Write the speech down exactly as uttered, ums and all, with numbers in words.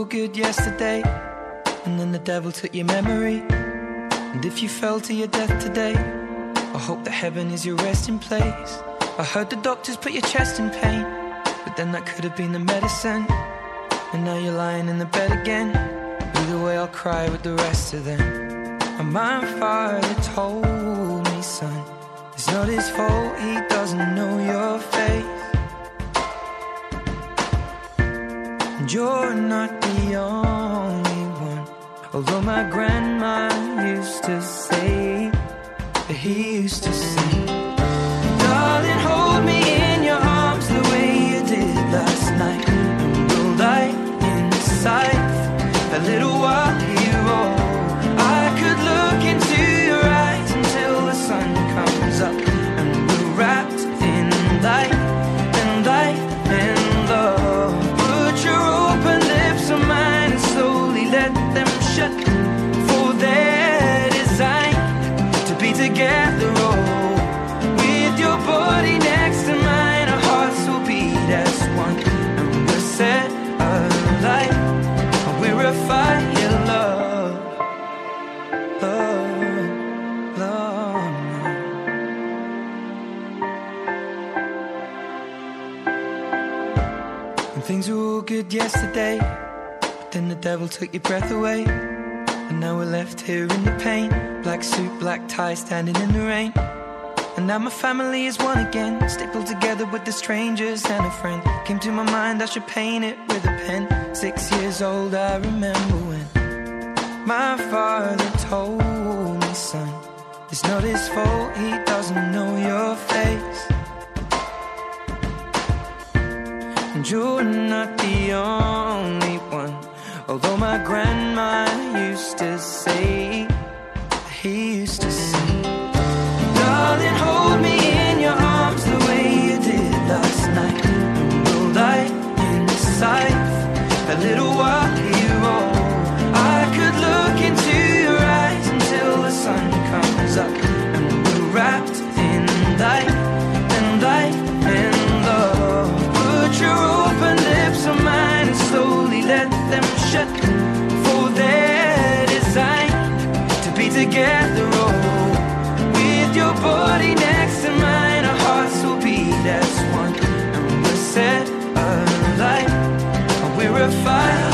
good yesterday, and then the devil took your memory. And if you fell to your death today, I hope that heaven is your resting place. I heard the doctors put your chest in pain, but then that could have been the medicine. And now you're lying in the bed again. Either way I'll cry with the rest of them. And my father told me, son, it's not his fault, he doesn't know your face. And you're not the only one, although my grandma used to say that he used to sing. Darling, hold me in your arms the way you did last night, and we'll die inside a little while here. Oh, I could look into your eyes until the sun comes up, and we're wrapped in light and light and love. Put your open lips on mine and slowly let them shut, for they're designed to be together. Oh, with your body next to mine, our hearts will beat as one, and we're set alight, and we're a fire, love, love, love. And things were all good yesterday, but then the devil took your breath away. And now we're left here in the pain, black suit, black tie, standing in the rain. And now my family is one again, stapled together with the strangers and a friend. Came to my mind I should paint it with a pen. Six years old I remember when my father told me, son, it's not his fault, he doesn't know your face. And you're not the only one, although my grandma used to say that he used to sing. Darling, hold me in your arms the way you did last night, and we'll lie inside a little while here. Oh, I could look into your eyes until the sun comes up, and we're wrapped in light and light and love. Put your open lips on mine and slowly let them shut, for they're designed to be together. Oh, with your body next to mine, our hearts will beat as one, and we're set alight, and we're a fire.